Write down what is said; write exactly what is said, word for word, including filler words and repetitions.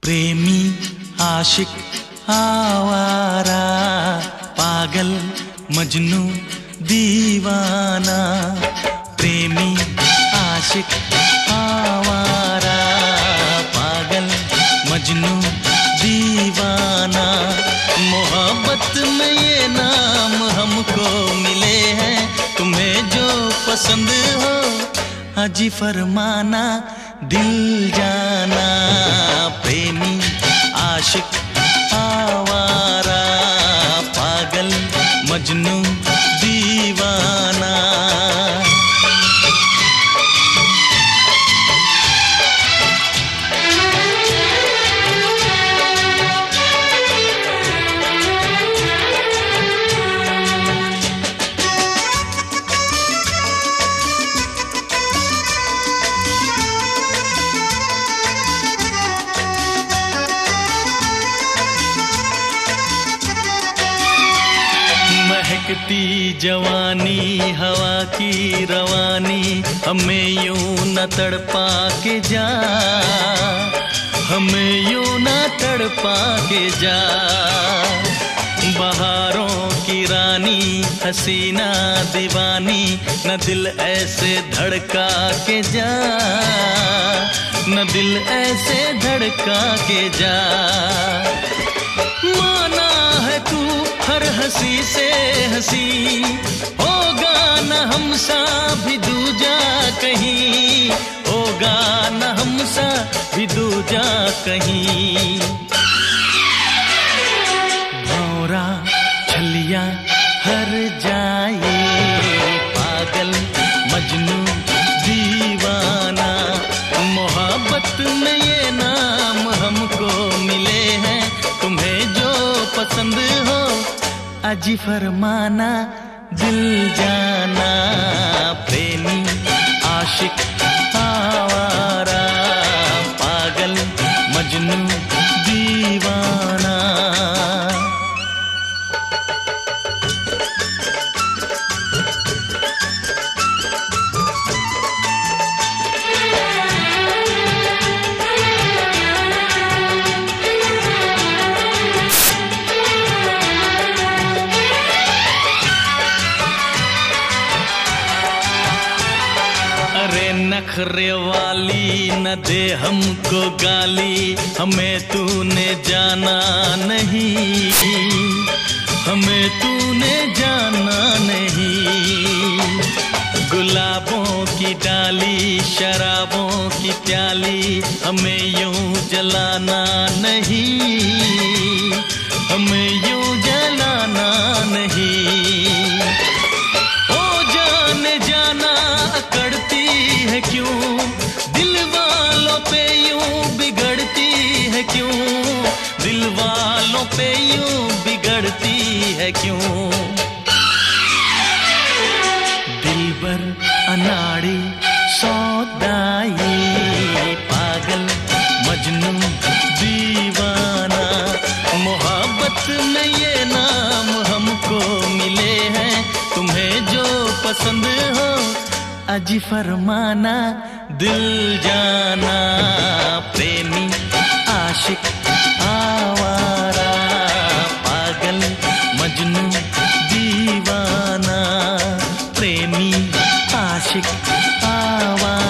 प्रेमी आशिक आवारा, पागल मजनू दीवाना। प्रेमी आशिक आवारा, पागल मजनू दीवाना। मोहब्बत में ये नाम हमको मिले हैं, तुम्हें जो पसंद हो हाजी फरमाना, दिल जाना। प्रेमी आशिक आवारा, पागल मजनू दीवाना। महकती जवानी हवा की रवानी, हमें यूं न तड़पा के जा, हमें यूं न तड़पा के जा। बहारों की रानी हसीना दीवानी, न दिल ऐसे धड़का के जा, न दिल ऐसे धड़का के जा। माना है तू हर हंसी से हंसी, होगा न हमसा भी दूजा कहीं, होगा न हमसा भी दूजा कहीं। भौरा छलिया हर जाए, पागल मजनू दीवाना। मोहब्बत में ये नाम हमको मिले हैं, तुम्हें जो पसंद हो अजी फरमाना, दिल जाना। प्रेमी आशिक आवारा, पागल मजनू दीवाना। नखरे वाली न दे हमको गाली, हमें तूने जाना नहीं, हमें तूने जाना नहीं। गुलाबों की डाली शराबों की प्याली, हमें यूं जलाना नहीं, हमें यूं जलाना नहीं। ओ जाने जाना अकड़ती है क्यों, दिल वालों पे यूं बिगड़ती है क्यों, दिल वालों पे यूं बिगड़ती है क्यों। दिलबर अनाड़ी सौदाई, पागल मजनू दीवाना। मोहब्बत में ये नाम हमको मिले हैं, तुम्हें जो पसंद हो अजी फरमाना, दिल जाना। प्रेमी आशिक आवारा, पागल मजनू दीवाना। प्रेमी आशिक आवारा।